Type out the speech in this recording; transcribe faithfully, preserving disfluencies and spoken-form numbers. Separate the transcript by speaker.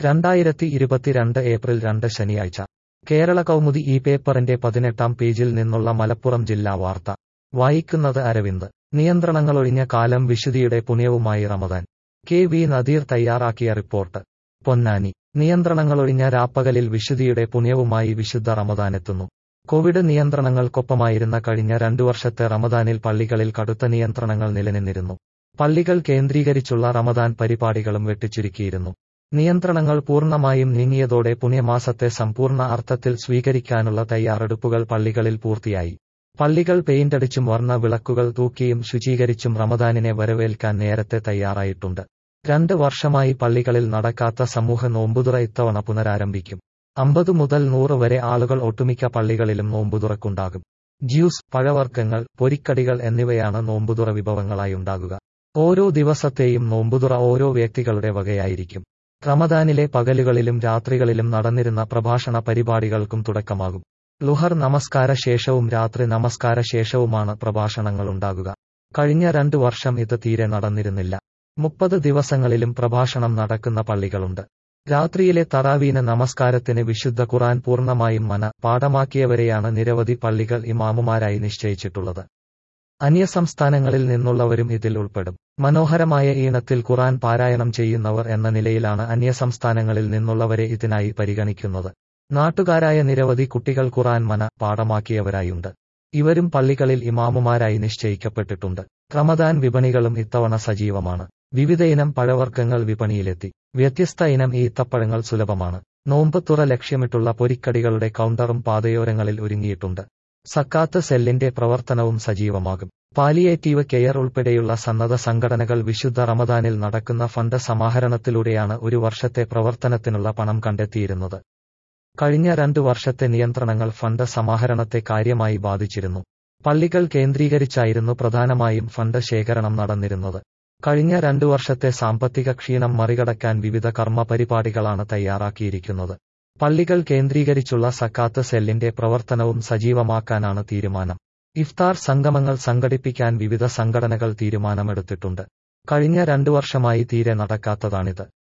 Speaker 1: രണ്ടായിരത്തി ഇരുപത്തിരണ്ട് ഏപ്രിൽ രണ്ട് ശനിയാഴ്ച കേരള കൗമുദി ഈ പേപ്പറിന്റെ പതിനെട്ടാം പേജിൽ നിന്നുള്ള മലപ്പുറം ജില്ലാ വാർത്ത വായിക്കുന്നത് അരവിന്ദ്. നിയന്ത്രണങ്ങളൊഴിഞ്ഞ കാലം വിശുദ്ധിയുടെ പുണ്യവുമായി റമദാൻ. കെ വി നദീർ തയ്യാറാക്കിയ റിപ്പോർട്ട്. പൊന്നാനി. നിയന്ത്രണങ്ങളൊഴിഞ്ഞ രാപ്പകലിൽ വിശുദ്ധിയുടെ പുണ്യവുമായി വിശുദ്ധ റമദാനെത്തുന്നു. കോവിഡ് നിയന്ത്രണങ്ങൾക്കൊപ്പമായിരുന്ന കഴിഞ്ഞ രണ്ടു വർഷത്തെ റമദാനിൽ പള്ളികളിൽ കടുത്ത നിയന്ത്രണങ്ങൾ നിലനിന്നിരുന്നു. പള്ളികൾ കേന്ദ്രീകരിച്ചുള്ള റമദാൻ പരിപാടികളും വെട്ടിച്ചുരുക്കിയിരുന്നു. നിയന്ത്രണങ്ങൾ പൂർണ്ണമായും നീങ്ങിയതോടെ പുണ്യമാസത്തെ സമ്പൂർണ്ണ അർത്ഥത്തിൽ സ്വീകരിക്കാനുള്ള തയ്യാറെടുപ്പുകൾ പള്ളികളിൽ പൂർത്തിയായി. പള്ളികൾ പെയിന്റടിച്ചും വർണ്ണ വിളക്കുകൾ തൂക്കിയും ശുചീകരിച്ചും റമദാനിനെ വരവേൽക്കാൻ നേരത്തെ തയ്യാറായിട്ടുണ്ട്. രണ്ട് വർഷമായി പള്ളികളിൽ നടക്കാത്ത സമൂഹ നോമ്പുതുറ ഇത്തവണ പുനരാരംഭിക്കും. അമ്പത് മുതൽ നൂറ് വരെ ആളുകൾ ഒട്ടുമിക്ക പള്ളികളിലും നോമ്പുതുറക്കുണ്ടാകും. ജ്യൂസ്, പഴവർഗ്ഗങ്ങൾ, പൊരിക്കടികൾ എന്നിവയാണ് നോമ്പുതുറ വിഭവങ്ങളായി ഉണ്ടാകുക. ഓരോ ദിവസത്തെയും നോമ്പുതുറ ഓരോ വ്യക്തികളുടെ വകയായിരിക്കും. റമദാനിലെ പകലുകളിലും രാത്രികളിലും നടന്നിരുന്ന പ്രഭാഷണ പരിപാടികൾക്കും തുടക്കമാകും. ലുഹർ നമസ്കാര ശേഷവും രാത്രി നമസ്കാര ശേഷവുമാണ് പ്രഭാഷണങ്ങളുണ്ടാകുക. കഴിഞ്ഞ രണ്ടു വർഷം ഇത് തീരെ നടന്നിരുന്നില്ല. മുപ്പത് ദിവസങ്ങളിലും പ്രഭാഷണം നടക്കുന്ന പള്ളികളുണ്ട്. രാത്രിയിലെ തറാവീന നമസ്കാരത്തിന് വിശുദ്ധ ഖുർആൻ പൂർണ്ണമായും മന പാഠമാക്കിയവരെയാണ് നിരവധി പള്ളികൾ ഇമാമുമാരായി നിശ്ചയിച്ചിട്ടുള്ളത്. അന്യസംസ്ഥാനങ്ങളിൽ നിന്നുള്ളവരും ഇതിൽ ഉൾപ്പെടും. മനോഹരമായ ഈണത്തിൽ ഖുർആൻ പാരായണം ചെയ്യുന്നവർ എന്ന നിലയിലാണ് അന്യസംസ്ഥാനങ്ങളിൽ നിന്നുള്ളവരെ ഇതിനായി പരിഗണിക്കുന്നത്. നാട്ടുകാരായ നിരവധി കുട്ടികൾ ഖുർആൻ മന പാഠമാക്കിയവരായുണ്ട്. ഇവരും പള്ളികളിൽ ഇമാമുമാരായി നിശ്ചയിക്കപ്പെട്ടിട്ടുണ്ട്. റമദാൻ വിപണികളും ഇത്തവണ സജീവമാണ്. വിവിധയിനം പഴവർഗ്ഗങ്ങൾ വിപണിയിലെത്തി. വ്യത്യസ്ത ഇനം ഈത്തപ്പഴങ്ങൾ സുലഭമാണ്. നോമ്പ് തുറ ലക്ഷ്യമിട്ടുള്ള പൊരിക്കടികളുടെ കൗണ്ടറും പാതയോരങ്ങളിൽ ഒരുങ്ങിയിട്ടുണ്ട്. സക്കാത്ത് സെല്ലിന്റെ പ്രവർത്തനവും സജീവമാകും. പാലിയേറ്റീവ് കെയർ ഉൾപ്പെടെയുള്ള സന്നദ്ധ സംഘടനകൾ വിശുദ്ധ റമദാനിൽ നടക്കുന്ന ഫണ്ട് സമാഹരണത്തിലൂടെയാണ് ഒരു വർഷത്തെ പ്രവർത്തനത്തിനുള്ള പണം കണ്ടെത്തിയിരുന്നത്. കഴിഞ്ഞ രണ്ടു വർഷത്തെ നിയന്ത്രണങ്ങൾ ഫണ്ട് സമാഹരണത്തെ കാര്യമായി ബാധിച്ചിരുന്നു. പള്ളികൾ കേന്ദ്രീകരിച്ചായിരുന്നു പ്രധാനമായും ഫണ്ട് ശേഖരണം നടന്നിരുന്നത്. കഴിഞ്ഞ രണ്ടു വർഷത്തെ സാമ്പത്തിക ക്ഷീണം മറികടക്കാൻ വിവിധ കർമ്മ പരിപാടികളാണ് തയ്യാറാക്കിയിരിക്കുന്നത്. പള്ളികൾ കേന്ദ്രീകരിച്ചുള്ള സക്കാത്ത് സെല്ലിന്റെ പ്രവർത്തനവും സജീവമാക്കാനാണ് തീരുമാനം. ഇഫ്താർ സംഗമങ്ങൾ സംഘടിപ്പിക്കാൻ വിവിധ സംഘടനകൾ തീരുമാനമെടുത്തിട്ടുണ്ട്. കഴിഞ്ഞ രണ്ടു വർഷമായി തീരെ നടക്കാത്തതാണിത്.